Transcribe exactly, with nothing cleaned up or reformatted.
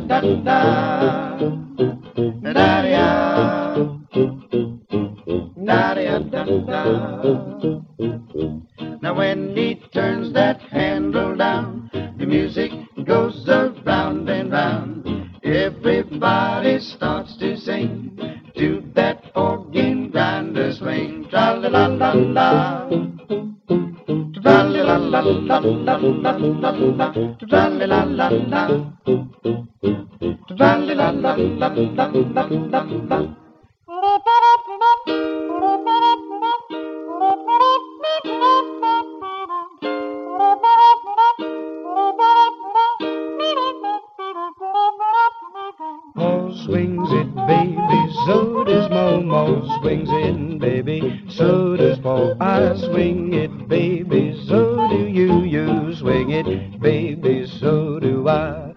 da da, da da da da. Now when he turns that handle down, the music goes around and round. Everybody starts to sing to that organ grinder swing. Tra-la-la-la-la, tra-la-la-la-la-la-la-la-la, tra-la-la-la-la, tra-la-la-la-la-la-la-la. Paul swings it, baby, so does Momo. Swings it, baby, so does Paul. I swing it, baby, so do you. You swing it, baby, so do I.